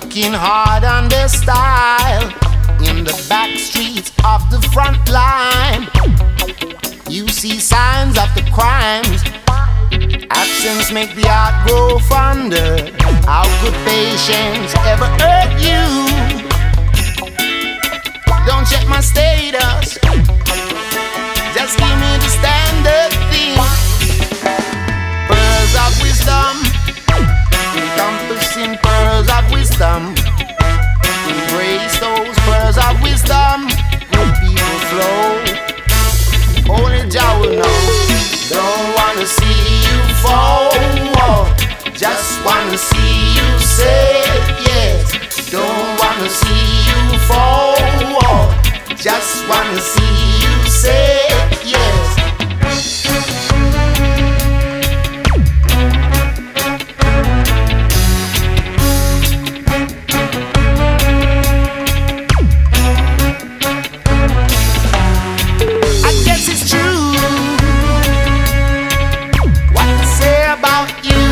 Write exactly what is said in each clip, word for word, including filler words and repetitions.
working hard on their style in the back streets of the front line. You see signs of the crimes. Actions make the heart grow fonder. How could patience ever hurt you? Don't check my status, just give me the standard thing. Pearls of wisdom, encompassing pearls of wisdom. Embrace those pearls of wisdom. Good people flow. Only Jah will know. Don't wanna see you fall. Just wanna see you say yes. Don't wanna see you fall. Just wanna see you say yes. I guess it's true what they say about you.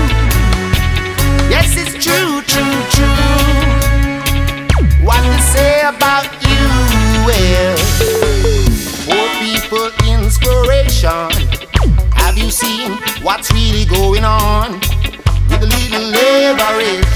Yes, it's true, true, true what they say about you. Well, poor people inspiration. Have you seen what's really going on with a little leverage?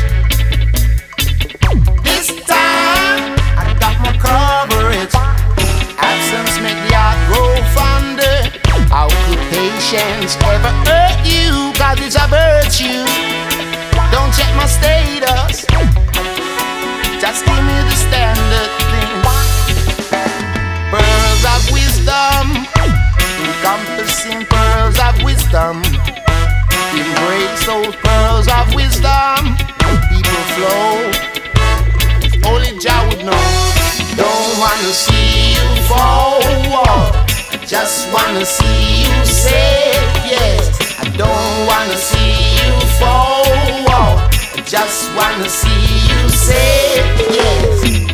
This time I got my coverage. Absence make the heart grow fonder. How could patience ever hurt you? Cause it's a virtue. Don't check my status, just give me the standard thing. Pearls of wisdom, encompassing pearls of wisdom. Embrace those pearls of wisdom. People flow. Only Jah would know. Don't wanna see you fall. Just wanna see you say yes. I don't wanna see you fall. Just wanna see you say yes.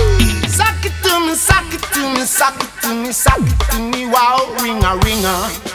Suck it to me, suck it to me, wow, ring a ringer.